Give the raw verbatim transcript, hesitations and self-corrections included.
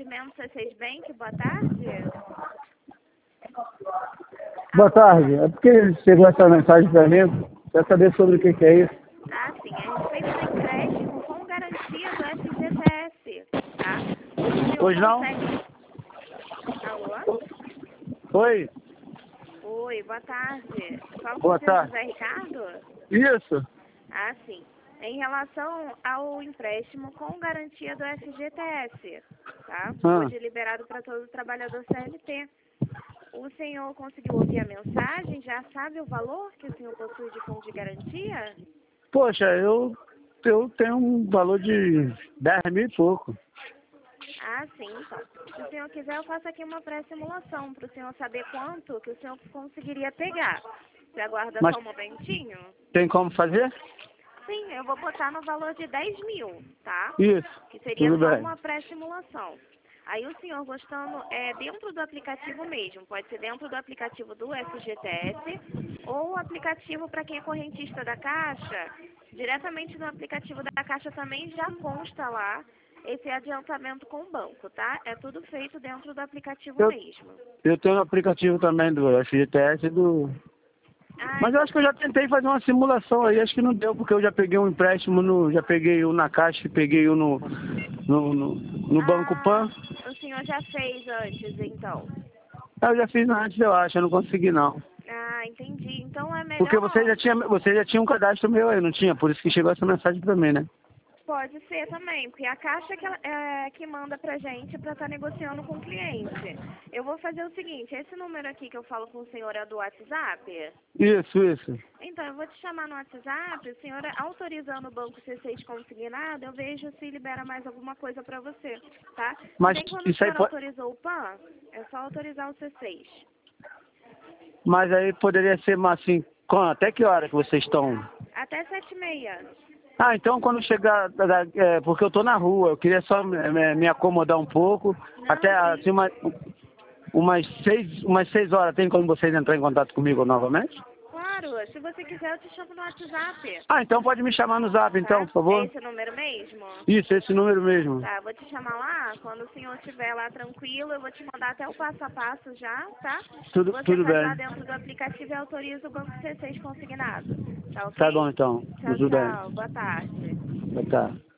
Atendimento C seis Bank, boa tarde. Boa tarde. É porque chegou essa mensagem para mim. Quer saber sobre o que, que é isso? Ah, sim. É a respeito do empréstimo com garantia do F G T S, tá? O senhor Pois não? consegue... Alô? Oi? Oi, boa tarde. Fala com Boa o senhor tarde. José Ricardo? Isso. Ah, sim. Em relação ao empréstimo com garantia do F G T S, tá? Ah. Hoje liberado para todo trabalhador C L T. O senhor conseguiu ouvir a mensagem? Já sabe o valor que o senhor possui de fundo de garantia? Poxa, eu, eu tenho um valor de dez mil e pouco. Ah, sim, então. Se o senhor quiser, eu faço aqui uma pré-simulação para o senhor saber quanto que o senhor conseguiria pegar. Você aguarda Mas só um momentinho? tem como fazer? Sim, eu vou botar no valor de dez mil, tá? Isso. Que seria Tudo só bem. uma pré-simulação. Aí o senhor gostando é dentro do aplicativo mesmo, pode ser dentro do aplicativo do F G T S ou o aplicativo para quem é correntista da Caixa, diretamente no aplicativo da Caixa também já consta lá esse adiantamento com o banco, tá? É tudo feito dentro do aplicativo Eu, mesmo. eu tenho um aplicativo também do F G T S e do... Ah, Mas eu acho que eu já tentei fazer uma simulação aí, acho que não deu, porque eu já peguei um empréstimo, no, já peguei um na Caixa e peguei um no, no, no, no Banco ah, Pan. o senhor já fez antes, então. Eu já fiz antes, eu acho, eu não consegui não. Ah, entendi. Então é Porque você melhor... já tinha, você já tinha um cadastro meu aí, não tinha? Por isso que chegou essa mensagem pra mim, né? Pode ser também, porque a Caixa que, ela- é, que manda pra gente para estar negociando com o cliente. Eu vou fazer o seguinte, esse número aqui que eu falo com o senhor é do WhatsApp? Isso, isso. Então, eu vou te chamar no WhatsApp, o senhor autorizando o banco C seis consignado, eu vejo se libera mais alguma coisa para você, tá? Se Mas bem quando o isso aí senhor pode... autorizou o P A N, é só autorizar o C seis. Mas aí poderia ser assim, com- até que hora que vocês estão? Até sete e meia. Ah, então quando chegar, da- da- é, porque eu tô na rua, eu queria só me, me- me acomodar um pouco, até Não, sim. assim, uma, umas seis, umas seis horas, tem como vocês entrar em contato comigo novamente? Claro, se você quiser eu te chamo no WhatsApp, Ah, então pode me chamar no zap então, tá? por É favor? esse número mesmo? Isso, esse número mesmo. Tá, vou te chamar lá, quando o senhor estiver lá tranquilo, eu vou te mandar até o passo a passo já, tá? Tudo, Você tudo faz lá bem. dentro do aplicativo e autoriza o banco C seis consignado, tá Tá ok? bom então, Tchau, tudo bem. tchau, boa tarde. Tá.